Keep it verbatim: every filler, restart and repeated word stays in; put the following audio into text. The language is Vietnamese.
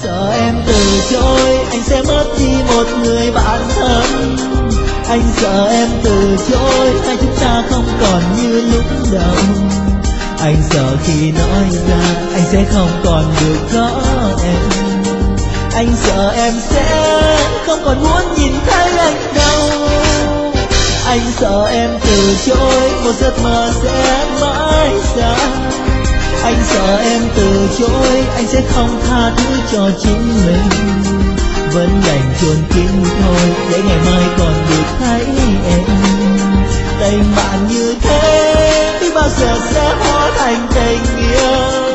sợ em từ chối, anh sẽ mất đi một người bạn thân. Anh sợ em từ chối, hai chúng ta không còn như lúc đầu. Anh sợ khi nói ra, anh sẽ không còn được có em. Anh sợ em sẽ không còn muốn nhìn thấy anh đâu. Anh sợ em từ chối, một giấc mơ sẽ mãi xa. Anh sợ em từ chối, anh sẽ không tha thứ cho chính mình. Vẫn đành chôn kín thôi, để ngày mai còn được thấy em. Tình bạn như thế, biết bao giờ sẽ hóa thành tình yêu.